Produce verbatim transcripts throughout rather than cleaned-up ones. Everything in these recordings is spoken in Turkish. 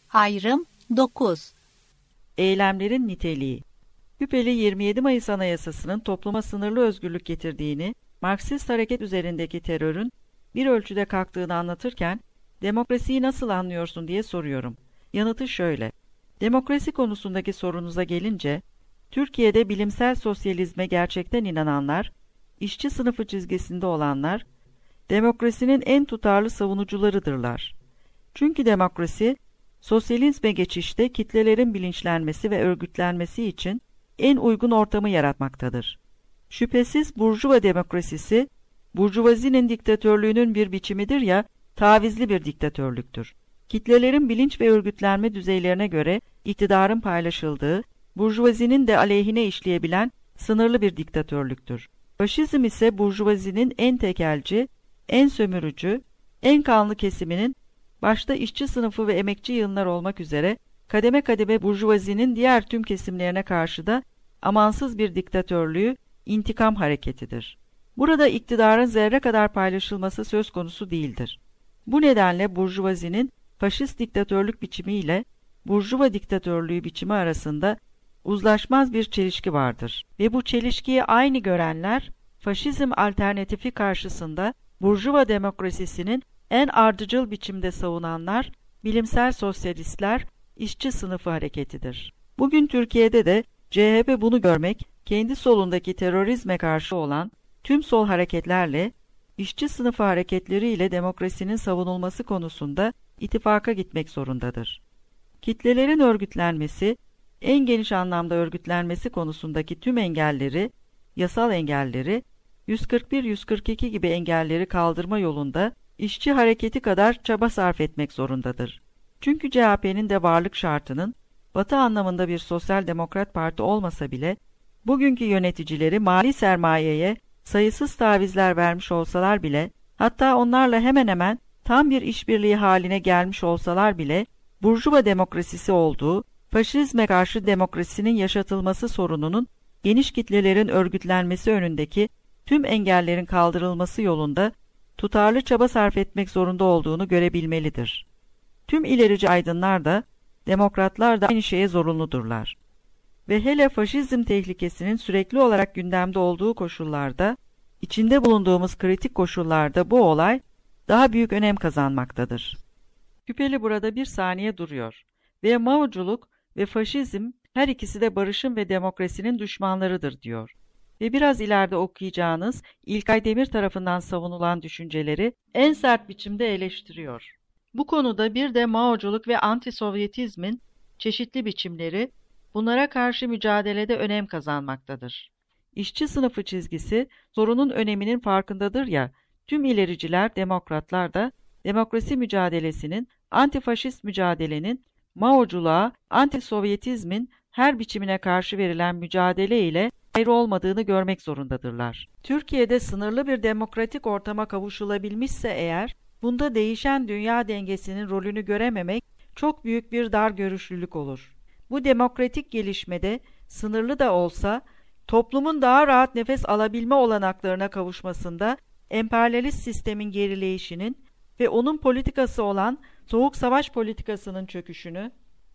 Ayrım dokuz. Eylemlerin niteliği. Küpeli yirmi yedi Mayıs Anayasası'nın topluma sınırlı özgürlük getirdiğini, Marksist hareket üzerindeki terörün bir ölçüde kalktığını anlatırken, demokrasiyi nasıl anlıyorsun diye soruyorum. Yanıtı şöyle: demokrasi konusundaki sorunuza gelince, Türkiye'de bilimsel sosyalizme gerçekten inananlar, işçi sınıfı çizgisinde olanlar, demokrasinin en tutarlı savunucularıdırlar. Çünkü demokrasi, sosyalizme geçişte kitlelerin bilinçlenmesi ve örgütlenmesi için en uygun ortamı yaratmaktadır. Şüphesiz burjuva demokrasisi, burjuvazinin diktatörlüğünün bir biçimidir ya, tavizli bir diktatörlüktür. Kitlelerin bilinç ve örgütlenme düzeylerine göre iktidarın paylaşıldığı, burjuvazinin de aleyhine işleyebilen sınırlı bir diktatörlüktür. Faşizm ise burjuvazinin en tekelci, en sömürücü, en kanlı kesiminin, başta işçi sınıfı ve emekçi yığınlar olmak üzere, kademe kademe burjuvazinin diğer tüm kesimlerine karşı da amansız bir diktatörlüğü, intikam hareketidir. Burada iktidarın zerre kadar paylaşılması söz konusu değildir. Bu nedenle burjuvazinin faşist diktatörlük biçimiyle burjuva diktatörlüğü biçimi arasında uzlaşmaz bir çelişki vardır. Ve bu çelişkiyi aynı görenler, faşizm alternatifi karşısında burjuva demokrasisinin en ardıcıl biçimde savunanlar, bilimsel sosyalistler, işçi sınıfı hareketidir. Bugün Türkiye'de de C H P bunu görmek, kendi solundaki terörizme karşı olan tüm sol hareketlerle, işçi sınıfı hareketleriyle demokrasinin savunulması konusunda ittifaka gitmek zorundadır. Kitlelerin örgütlenmesi, en geniş anlamda örgütlenmesi konusundaki tüm engelleri, yasal engelleri, yüz kırk bir yüz kırk iki gibi engelleri kaldırma yolunda işçi hareketi kadar çaba sarf etmek zorundadır. Çünkü C H P'nin de varlık şartının, Batı anlamında bir sosyal demokrat parti olmasa bile, bugünkü yöneticileri mali sermayeye sayısız tavizler vermiş olsalar bile, hatta onlarla hemen hemen tam bir işbirliği haline gelmiş olsalar bile, burjuva demokrasisi olduğu, faşizme karşı demokrasinin yaşatılması sorununun, geniş kitlelerin örgütlenmesi önündeki tüm engellerin kaldırılması yolunda tutarlı çaba sarf etmek zorunda olduğunu görebilmelidir. Tüm ilerici aydınlar da, demokratlar da aynı şeye zorunludurlar. Ve hele faşizm tehlikesinin sürekli olarak gündemde olduğu koşullarda, içinde bulunduğumuz kritik koşullarda bu olay daha büyük önem kazanmaktadır. Küpeli burada bir saniye duruyor ve Maoculuk ve faşizm her ikisi de barışın ve demokrasinin düşmanlarıdır diyor. Ve biraz ileride okuyacağınız İlkay Demir tarafından savunulan düşünceleri en sert biçimde eleştiriyor. Bu konuda bir de Maoculuk ve anti-Sovyetizmin çeşitli biçimleri bunlara karşı mücadelede önem kazanmaktadır. İşçi sınıfı çizgisi sorunun öneminin farkındadır ya, tüm ilericiler, demokratlar da demokrasi mücadelesinin, antifaşist mücadelenin, Maoculuğa, anti-Sovyetizmin her biçimine karşı verilen mücadele ile ayrı olmadığını görmek zorundadırlar. Türkiye'de sınırlı bir demokratik ortama kavuşulabilmişse eğer, bunda değişen dünya dengesinin rolünü görememek çok büyük bir dargörüşlülük olur. Bu demokratik gelişmede sınırlı da olsa, toplumun daha rahat nefes alabilme olanaklarına kavuşmasında emperyalist sistemin gerileyişinin ve onun politikası olan soğuk savaş politikasının çöküşünü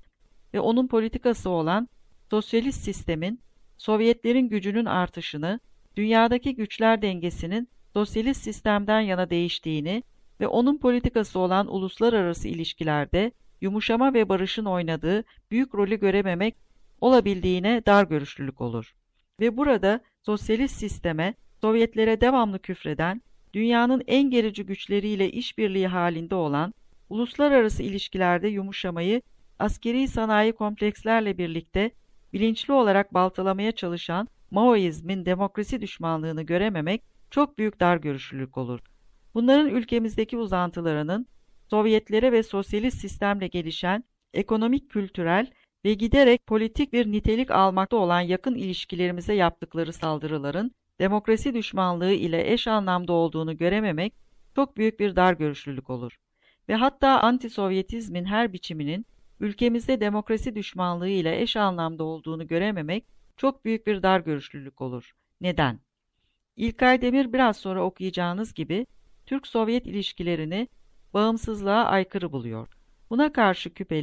ve onun politikası olan sosyalist sistemin, Sovyetlerin gücünün artışını, dünyadaki güçler dengesinin sosyalist sistemden yana değiştiğini ve onun politikası olan uluslararası ilişkilerde yumuşama ve barışın oynadığı büyük rolü görememek olabildiğine dargörüşlülük olur. Ve burada sosyalist sisteme, Sovyetlere devamlı küfreden, dünyanın en gerici güçleriyle işbirliği halinde olan, uluslararası ilişkilerde yumuşamayı askeri sanayi komplekslerle birlikte bilinçli olarak baltalamaya çalışan Maoizmin demokrasi düşmanlığını görememek çok büyük dargörüşlülük olur. Bunların ülkemizdeki uzantılarının Sovyetlere ve sosyalist sistemle gelişen ekonomik, kültürel ve giderek politik bir nitelik almakta olan yakın ilişkilerimize yaptıkları saldırıların demokrasi düşmanlığı ile eş anlamda olduğunu görememek çok büyük bir dargörüşlülük olur. Ve hatta anti-Sovyetizmin her biçiminin ülkemizde demokrasi düşmanlığı ile eş anlamda olduğunu görememek çok büyük bir dargörüşlülük olur. Neden? İlkay Demir biraz sonra okuyacağınız gibi Türk-Sovyet ilişkilerini bağımsızlığa aykırı buluyor. Buna karşı Küpeli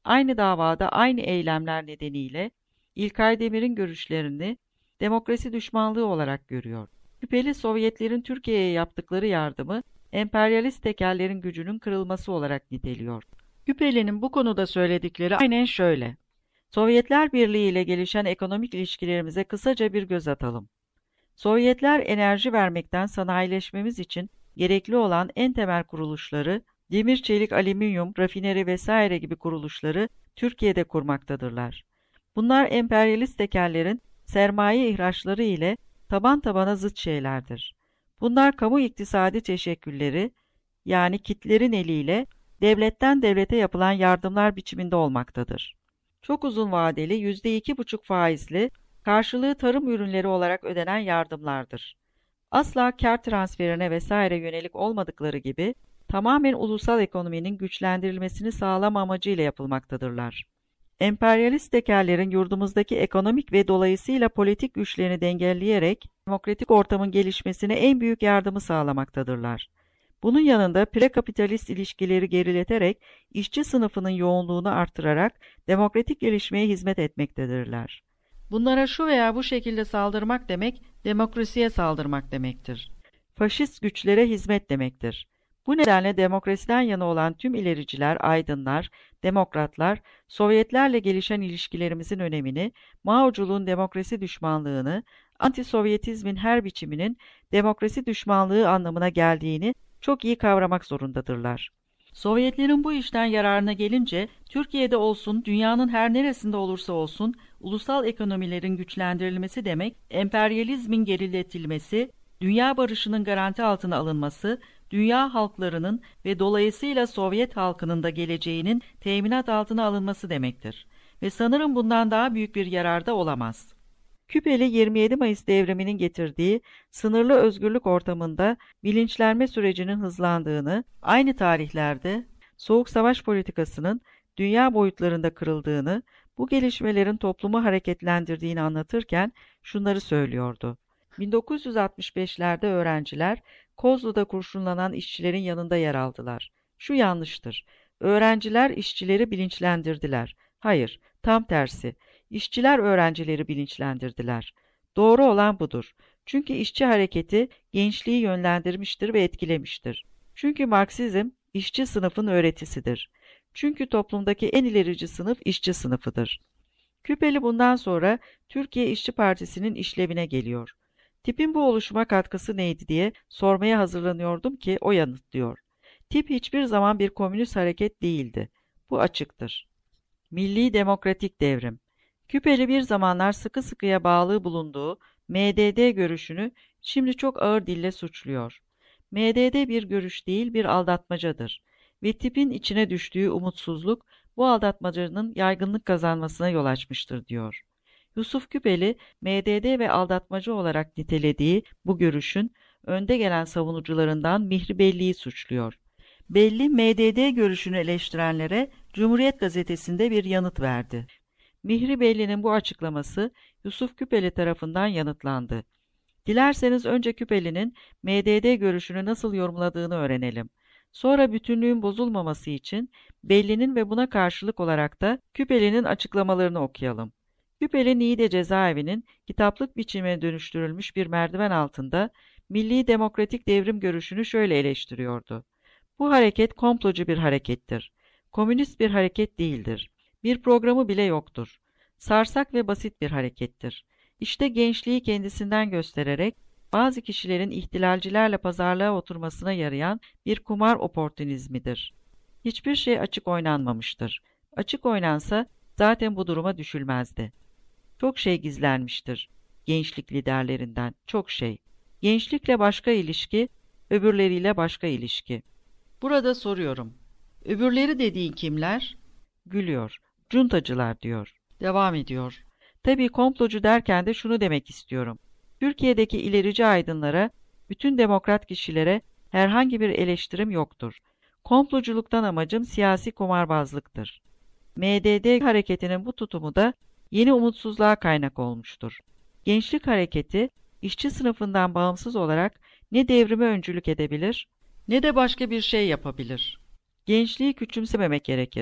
aynı davada aynı eylemler nedeniyle İlkay Demir'in görüşlerini demokrasi düşmanlığı olarak görüyor. Şüpheli Sovyetlerin Türkiye'ye yaptıkları yardımı emperyalist tekellerin gücünün kırılması olarak niteliyor. Küpeli'nin bu konuda söyledikleri aynen şöyle. Sovyetler Birliği ile gelişen ekonomik ilişkilerimize kısaca bir göz atalım. Sovyetler enerji vermekten sanayileşmemiz için gerekli olan en temel kuruluşları, demir, çelik, alüminyum, rafineri vesaire gibi kuruluşları Türkiye'de kurmaktadırlar. Bunlar emperyalist tekellerin sermaye ihraçları ile taban tabana zıt şeylerdir. Bunlar kamu iktisadi teşekkülleri, yani kitlerin eliyle devletten devlete yapılan yardımlar biçiminde olmaktadır. Çok uzun vadeli yüzde iki buçuk faizli karşılığı tarım ürünleri olarak ödenen yardımlardır. Asla kar transferine vesaire yönelik olmadıkları gibi tamamen ulusal ekonominin güçlendirilmesini sağlama amacıyla yapılmaktadırlar. Emperyalist tekellerin yurdumuzdaki ekonomik ve dolayısıyla politik güçlerini dengelleyerek demokratik ortamın gelişmesine en büyük yardımı sağlamaktadırlar. Bunun yanında prekapitalist ilişkileri gerileterek işçi sınıfının yoğunluğunu artırarak demokratik gelişmeye hizmet etmektedirler. Bunlara şu veya bu şekilde saldırmak demek, demokrasiye saldırmak demektir. Faşist güçlere hizmet demektir. Bu nedenle demokrasiden yana olan tüm ilericiler, aydınlar, demokratlar, Sovyetlerle gelişen ilişkilerimizin önemini, Maoculuğun demokrasi düşmanlığını, anti-Sovyetizmin her biçiminin demokrasi düşmanlığı anlamına geldiğini çok iyi kavramak zorundadırlar. Sovyetlerin bu işten yararına gelince, Türkiye'de olsun, dünyanın her neresinde olursa olsun, ulusal ekonomilerin güçlendirilmesi demek, emperyalizmin geriletilmesi, dünya barışının garanti altına alınması, dünya halklarının ve dolayısıyla Sovyet halkının da geleceğinin teminat altına alınması demektir. Ve sanırım bundan daha büyük bir yarar da olamaz. Küpeli yirmi yedi Mayıs devriminin getirdiği sınırlı özgürlük ortamında bilinçlenme sürecinin hızlandığını, aynı tarihlerde Soğuk Savaş politikasının dünya boyutlarında kırıldığını, bu gelişmelerin toplumu hareketlendirdiğini anlatırken şunları söylüyordu. bin dokuz yüz altmış beşlerde öğrenciler Kozlu'da kurşunlanan işçilerin yanında yer aldılar. Şu yanlıştır. Öğrenciler işçileri bilinçlendirdiler. Hayır, tam tersi. İşçiler öğrencileri bilinçlendirdiler. Doğru olan budur. Çünkü işçi hareketi gençliği yönlendirmiştir ve etkilemiştir. Çünkü Marksizm işçi sınıfın öğretisidir. Çünkü toplumdaki en ilerici sınıf işçi sınıfıdır. Küpeli bundan sonra Türkiye İşçi Partisi'nin işlevine geliyor. Tipin bu oluşuma katkısı neydi diye sormaya hazırlanıyordum ki o yanıtlıyor. Tip hiçbir zaman bir komünist hareket değildi. Bu açıktır. Milli Demokratik Devrim. Küpeli bir zamanlar sıkı sıkıya bağlı bulunduğu M D D görüşünü şimdi çok ağır dille suçluyor. M D D bir görüş değil, bir aldatmacadır. Ve tipin içine düştüğü umutsuzluk bu aldatmacanın yaygınlık kazanmasına yol açmıştır diyor. Yusuf Küpeli, M D D ve aldatmacı olarak nitelediği bu görüşün önde gelen savunucularından Mihri Belli'yi suçluyor. Belli, M D D görüşünü eleştirenlere Cumhuriyet Gazetesi'nde bir yanıt verdi. Mihri Belli'nin bu açıklaması Yusuf Küpeli tarafından yanıtlandı. Dilerseniz önce Küpeli'nin M D D görüşünü nasıl yorumladığını öğrenelim. Sonra bütünlüğün bozulmaması için Belli'nin ve buna karşılık olarak da Küpeli'nin açıklamalarını okuyalım. Küpeli Niğde cezaevinin kitaplık biçimine dönüştürülmüş bir merdiven altında Milli Demokratik Devrim görüşünü şöyle eleştiriyordu. Bu hareket komplocu bir harekettir. Komünist bir hareket değildir. Bir programı bile yoktur. Sarsak ve basit bir harekettir. İşte gençliği kendisinden göstererek bazı kişilerin ihtilalcilerle pazarlığa oturmasına yarayan bir kumar oportunizmidir. Hiçbir şey açık oynanmamıştır. Açık oynansa zaten bu duruma düşülmezdi. Çok şey gizlenmiştir. Gençlik liderlerinden çok şey. Gençlikle başka ilişki, öbürleriyle başka ilişki. Burada soruyorum. Öbürleri dediğin kimler? Gülüyor. Cuntacılar diyor. Devam ediyor. Tabii komplocu derken de şunu demek istiyorum. Türkiye'deki ilerici aydınlara, bütün demokrat kişilere herhangi bir eleştirim yoktur. Komploculuktan amacım siyasi kumarbazlıktır. M D D hareketinin bu tutumu da yeni umutsuzluğa kaynak olmuştur. Gençlik hareketi, işçi sınıfından bağımsız olarak ne devrime öncülük edebilir, ne de başka bir şey yapabilir. Gençliği küçümsememek gerekir.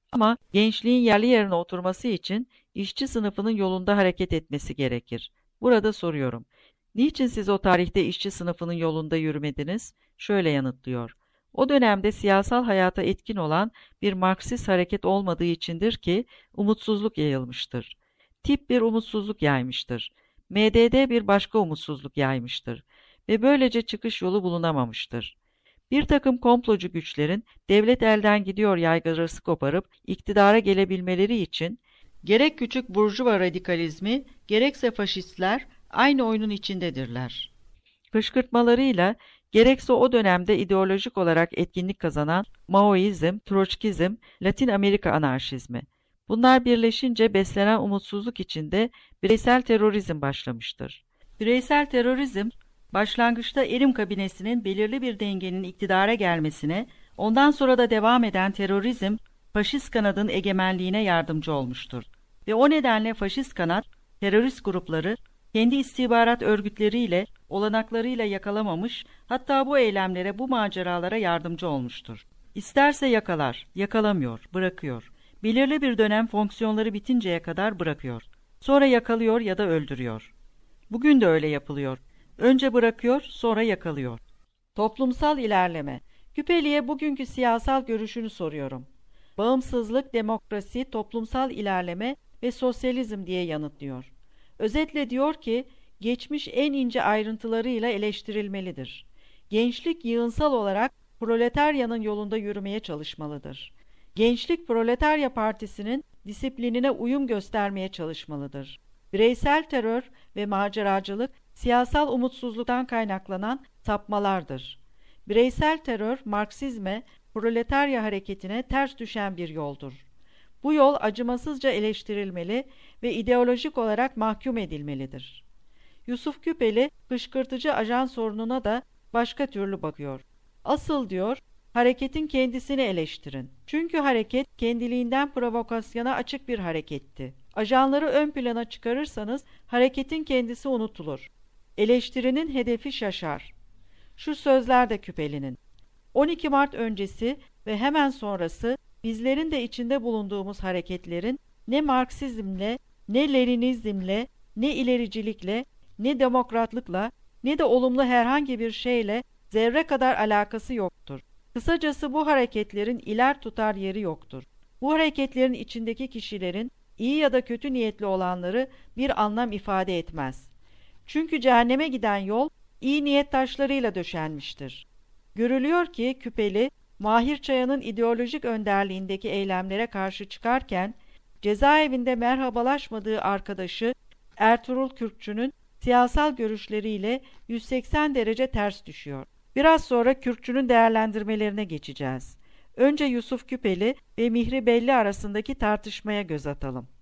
Ama gençliğin yerli yerine oturması için işçi sınıfının yolunda hareket etmesi gerekir. Burada soruyorum. Niçin siz o tarihte işçi sınıfının yolunda yürümediniz? Şöyle yanıtlıyor. O dönemde siyasal hayata etkin olan bir Marksist hareket olmadığı içindir ki umutsuzluk yayılmıştır. Tip bir umutsuzluk yaymıştır. M D D bir başka umutsuzluk yaymıştır ve böylece çıkış yolu bulunamamıştır. Bir takım komplocu güçlerin devlet elden gidiyor yaygarası koparıp iktidara gelebilmeleri için gerek küçük burjuva radikalizmi gerekse faşistler aynı oyunun içindedirler. Kışkırtmalarıyla gerekse o dönemde ideolojik olarak etkinlik kazanan Maoizm, Troçkizm, Latin Amerika anarşizmi. Bunlar birleşince beslenen umutsuzluk içinde bireysel terörizm başlamıştır. Bireysel terörizm, başlangıçta Erim kabinesinin belirli bir dengenin iktidara gelmesine, ondan sonra da devam eden terörizm, faşist kanadın egemenliğine yardımcı olmuştur. Ve o nedenle faşist kanat, terörist grupları, kendi istihbarat örgütleriyle, olanaklarıyla yakalamamış, hatta bu eylemlere, bu maceralara yardımcı olmuştur. İsterse yakalar, yakalamıyor, bırakıyor. Belirli bir dönem fonksiyonları bitinceye kadar bırakıyor. Sonra yakalıyor ya da öldürüyor. Bugün de öyle yapılıyor. Önce bırakıyor, sonra yakalıyor. Toplumsal ilerleme. Küpeli'ye bugünkü siyasal görüşünü soruyorum. Bağımsızlık, demokrasi, toplumsal ilerleme ve sosyalizm diye yanıtlıyor. Özetle diyor ki, geçmiş en ince ayrıntılarıyla eleştirilmelidir. Gençlik yığınsal olarak proletaryanın yolunda yürümeye çalışmalıdır. Gençlik Proletarya Partisi'nin disiplinine uyum göstermeye çalışmalıdır. Bireysel terör ve maceracılık siyasal umutsuzluktan kaynaklanan sapmalardır. Bireysel terör Marksizme, proletarya hareketine ters düşen bir yoldur. Bu yol acımasızca eleştirilmeli ve ideolojik olarak mahkum edilmelidir. Yusuf Küpeli, fışkırtıcı ajan sorununa da başka türlü bakıyor. Asıl diyor, hareketin kendisini eleştirin. Çünkü hareket kendiliğinden provokasyona açık bir hareketti. Ajanları ön plana çıkarırsanız hareketin kendisi unutulur. Eleştirinin hedefi şaşar. Şu sözler de Küpeli'nin. on iki Mart öncesi ve hemen sonrası bizlerin de içinde bulunduğumuz hareketlerin ne Marksizmle, ne Leninizmle, ne ilericilikle, ne demokratlıkla, ne de olumlu herhangi bir şeyle zerre kadar alakası yoktur. Kısacası bu hareketlerin iler tutar yeri yoktur. Bu hareketlerin içindeki kişilerin iyi ya da kötü niyetli olanları bir anlam ifade etmez. Çünkü cehenneme giden yol iyi niyet taşlarıyla döşenmiştir. Görülüyor ki Küpeli, Mahir Çaya'nın ideolojik önderliğindeki eylemlere karşı çıkarken, cezaevinde merhabalaşmadığı arkadaşı Ertuğrul Kürkçü'nün siyasal görüşleriyle yüz seksen derece ters düşüyor. Biraz sonra Kürkçü'nün değerlendirmelerine geçeceğiz. Önce Yusuf Küpeli ve Mihri Belli arasındaki tartışmaya göz atalım.